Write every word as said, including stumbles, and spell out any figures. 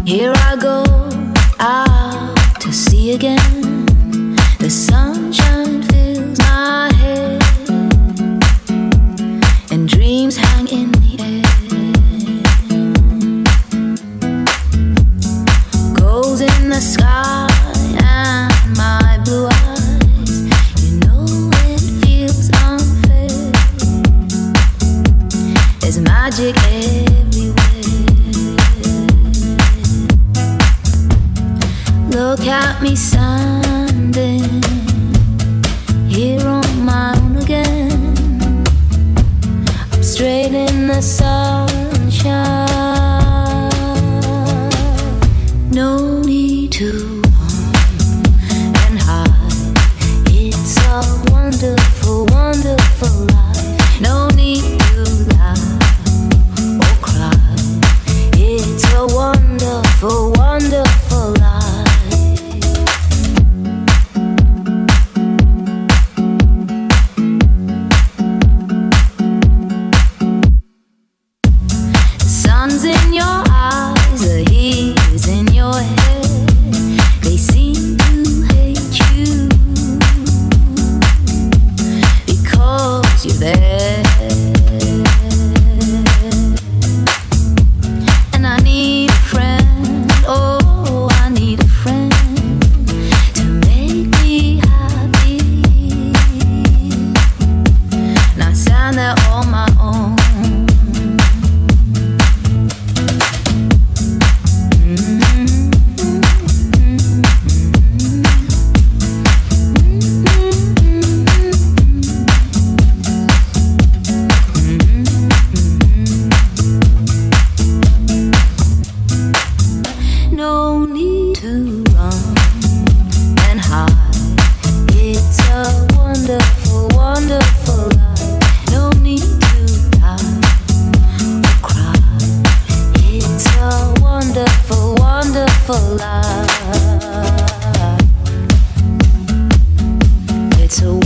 Here I go out to sea again. The sunshine fills my head, and dreams hang in the air. Gold in the sky and my blue eyes. You know it feels unfair. There's magic everywhere. Look at me standing here on my own again. I'm straight in the sunshine. No need to run and hide. It's a wonderful, wonderful life. No need to laugh or cry. It's a wonderful, wonderful life. In your eyes, the heat is in your head. They seem to hate you because you're there. And I need a friend, oh, I need a friend to make me happy. And I stand there on my own. No need to run and hide. It's a wonderful, wonderful life. No need to laugh or cry. It's a wonderful, wonderful life. It's a